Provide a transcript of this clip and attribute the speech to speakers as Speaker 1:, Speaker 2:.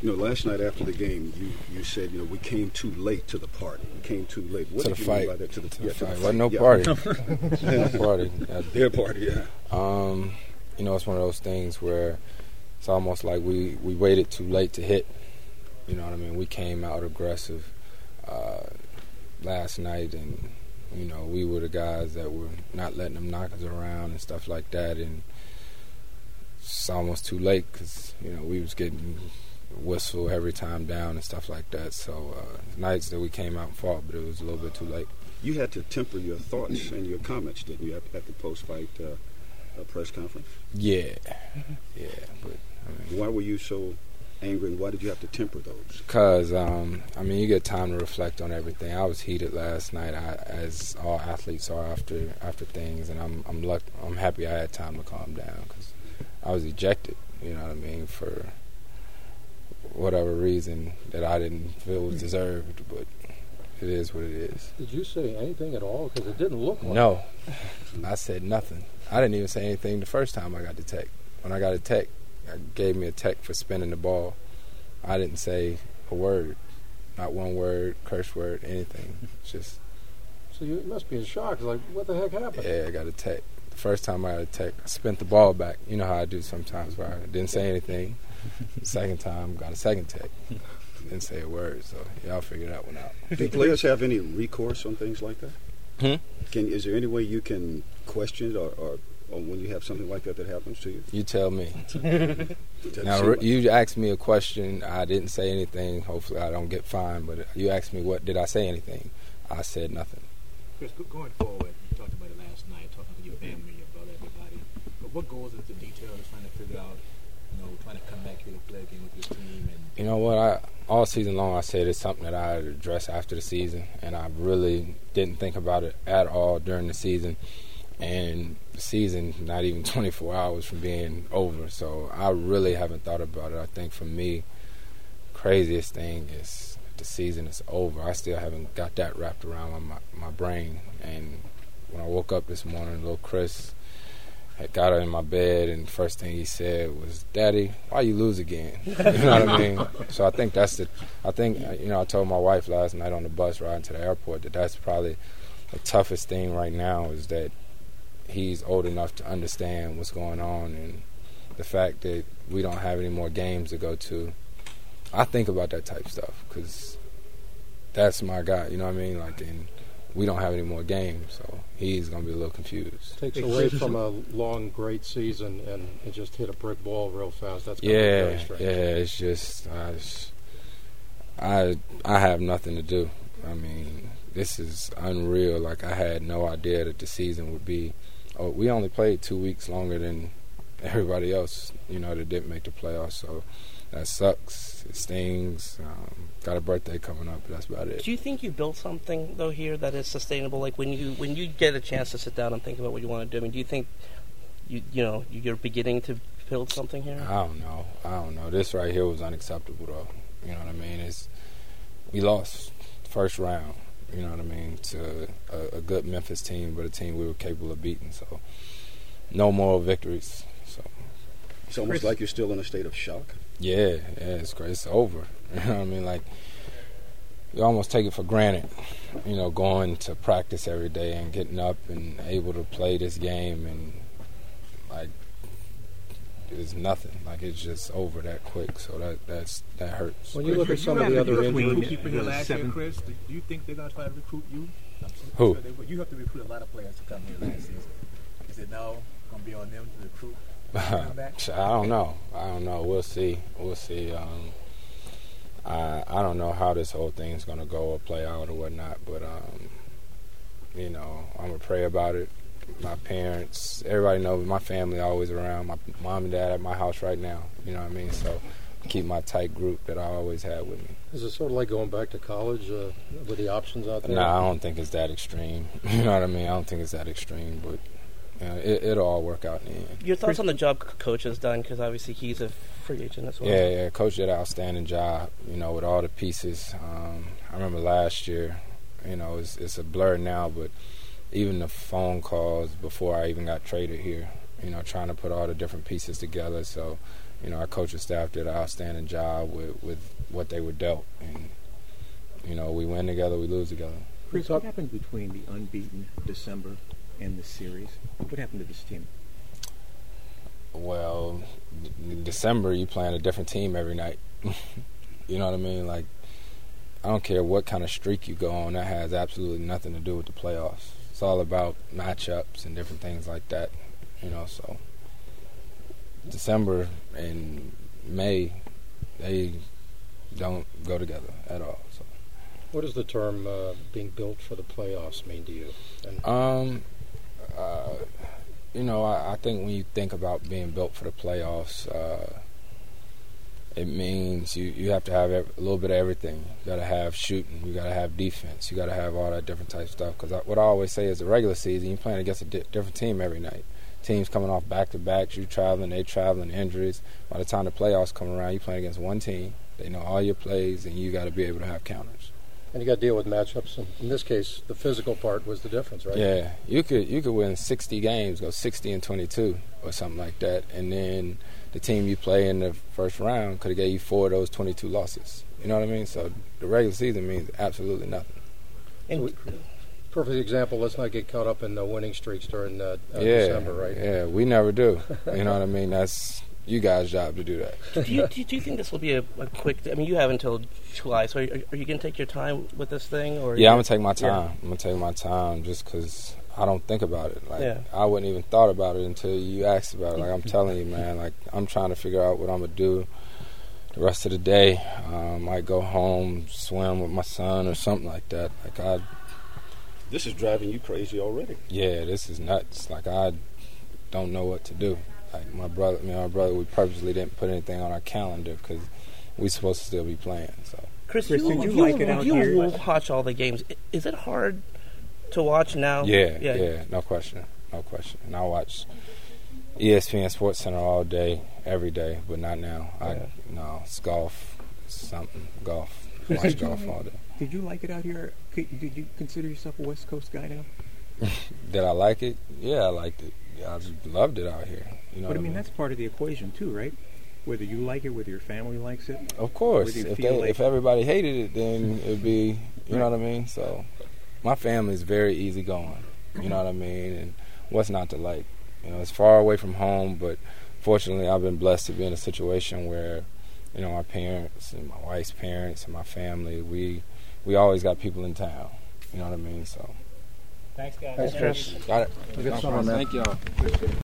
Speaker 1: Last night after the game, you said, we came too late to the party. We came too late. What did you mean by that? To the fight.
Speaker 2: Wasn't no party. No party.
Speaker 1: Their party, yeah.
Speaker 2: It's one of those things where it's almost like we waited too late to hit. You know what I mean? We came out aggressive last night, and, we were the guys that were not letting them knock us around and stuff like that, and it's almost too late because, we was getting whistle every time down and stuff like that. So nights that we came out and fought, but it was a little bit too late.
Speaker 1: You had to temper your thoughts and your comments, didn't you, at the post-fight press conference?
Speaker 2: Yeah, but
Speaker 1: why were you so angry, and why did you have to temper those?
Speaker 2: Because you get time to reflect on everything. I was heated last night, as all athletes are after things, and I'm happy I had time to calm down because I was ejected. You know what I mean, for whatever reason that I didn't feel was deserved, but it is what it is.
Speaker 3: Did you say anything at all? Because it didn't look like
Speaker 2: No, I said nothing. I didn't even say anything the first time I got the tech. When I got a tech, I gave me a tech for spinning the ball. I didn't say a word, not one word, curse word, anything. Just.
Speaker 3: So you must be in shock. Like, what the heck happened?
Speaker 2: Yeah, I got a tech. The first time I got a tech, I spent the ball back. You know how I do sometimes where I didn't say anything. The second time, got a second tech. Didn't say a word, so y'all figure that one out.
Speaker 1: Do players have any recourse on things like that? Is there any way you can question it or when you have something like that happens to you?
Speaker 2: You tell me. Now, you asked me a question. I didn't say anything. Hopefully I don't get fined, but you asked me, did I say anything? I said nothing.
Speaker 4: Chris, going forward, you talked about it last night, talking to your family, your brother, everybody. But what goes into detail of trying to figure out, trying to come back here to play a game with your team? And
Speaker 2: you know what? All season long, I said it's something that I address after the season, and I really didn't think about it at all during the season. And the season, not even 24 hours from being over, so I really haven't thought about it. I think for me, craziest thing is the season is over. I still haven't got that wrapped around my brain. And when I woke up this morning, little Chris had got her in my bed, and the first thing he said was, "Daddy, why you lose again?" You know what I mean? So I think I told my wife last night on the bus riding to the airport that's probably the toughest thing right now is that he's old enough to understand what's going on, and the fact that we don't have any more games to go to. I think about that type of stuff because that's my guy, you know what I mean? And we don't have any more games, so he's going to be a little confused.
Speaker 3: Takes away from a long, great season, and it just hit a brick wall real fast. That's going to be very strange.
Speaker 2: Yeah, it's just I have nothing to do. I mean, this is unreal. I had no idea that the season would be. We only played 2 weeks longer than everybody else, that didn't make the playoffs. So that sucks. It stings. Got a birthday coming up, but that's about it.
Speaker 5: Do you think you built something, though, here that is sustainable? When you get a chance to sit down and think about what you want to do, do you think you're beginning to build something here?
Speaker 2: I don't know. This right here was unacceptable, though. You know what I mean? We lost first round. You know what I mean, to a good Memphis team, but a team we were capable of beating. So, no moral victories. So,
Speaker 1: it's almost like you're still in a state of shock.
Speaker 2: Yeah, it's crazy. It's over. You know what I mean? You almost take it for granted. Going to practice every day and getting up and able to play this game, and it's nothing. It's just over that quick. So that hurts.
Speaker 3: When you look at some of the other injuries,
Speaker 4: keeping your last year, Chris, do you think they're going to try to recruit you?
Speaker 2: Who?
Speaker 4: You have to recruit a lot of players to come here last season. Is it now going to be on them to recruit?
Speaker 2: I don't know. We'll see. I don't know how this whole thing's going to go or play out or whatnot, but I'm going to pray about it. My parents, everybody knows my family always around. My mom and dad at my house right now. You know what I mean? So I keep my tight group that I always had with me.
Speaker 3: Is it sort of like going back to college with the options out there?
Speaker 2: No, I don't think it's that extreme. You know what I mean? I don't think it's that extreme, but it'll all work out in the end.
Speaker 5: Your thoughts on the job Coach has done, because obviously he's a free agent as well.
Speaker 2: Yeah, Coach did an outstanding job, with all the pieces. I remember last year, it's a blur now, but even the phone calls before I even got traded here, trying to put all the different pieces together. So our coaching staff did an outstanding job with what they were dealt. And, we win together, we lose together.
Speaker 6: Chris, what happened between the unbeaten December and the series? What happened to this team?
Speaker 2: Well, in December, you playing a different team every night. You know what I mean? Like, I don't care what kind of streak you go on. That has absolutely nothing to do with the playoffs. It's all about matchups and different things like that. So December and May, they don't go together at all. So,
Speaker 3: what does the term being built for the playoffs mean to you?
Speaker 2: I think when you think about being built for the playoffs, it means you have to have a little bit of everything. You got to have shooting, you got to have defense, you got to have all that different type of stuff. Because what I always say is the regular season, you're playing against a different team every night. Teams coming off back-to-backs, you traveling, they traveling, injuries. By the time the playoffs come around, you're playing against one team. They know all your plays, and you got to be able to have counters.
Speaker 3: And you got to deal with matchups. And in this case, the physical part was the difference, right?
Speaker 2: Yeah, you could win 60 games, go 60-22 or something like that, and then the team you play in the first round could have gave you 4 of those 22 losses. You know what I mean? So the regular season means absolutely nothing.
Speaker 3: So, perfect example. Let's not get caught up in the winning streaks during December, right?
Speaker 2: Yeah, we never do. You know what I mean? That's you guys' job to do that.
Speaker 5: Do you think this will be a quick? I mean, you have until July, so are you going to take your time with this thing? Or
Speaker 2: yeah, I'm going to take my time. Yeah. I'm going to take my time just because I don't think about it. I wouldn't even thought about it until you asked about it. Like, I'm telling you, man, like, I'm trying to figure out what I'm going to do the rest of the day. Might go home, swim with my son or something like that.
Speaker 1: This is driving you crazy already.
Speaker 2: Yeah, this is nuts. Like, I don't know what to do. Like, my brother, we purposely didn't put anything on our calendar because we're supposed to still be playing. So,
Speaker 5: Chris, you like it out here? You watch all the games. Is it hard to watch now?
Speaker 2: Yeah, no question. And I watch ESPN Sports Center all day, every day, but not now. It's golf, golf. Watch golf all day.
Speaker 6: Did you like it out here? Did you consider yourself a West Coast guy now?
Speaker 2: Did I like it? Yeah, I liked it. Yeah, I just loved it out here.
Speaker 6: But I mean, that's part of the equation too, right? Whether you like it, whether your family likes it.
Speaker 2: Of course. If everybody hated it, then it'd be, you know what I mean? So my family's very easygoing, you know what I mean? And what's not to like? It's far away from home, but fortunately I've been blessed to be in a situation where, my parents and my wife's parents and my family, we always got people in town, you know what I mean? So.
Speaker 4: Thanks, guys.
Speaker 5: Thanks, Chris.
Speaker 2: Got it.
Speaker 3: Good summer, man.
Speaker 2: Thank y'all.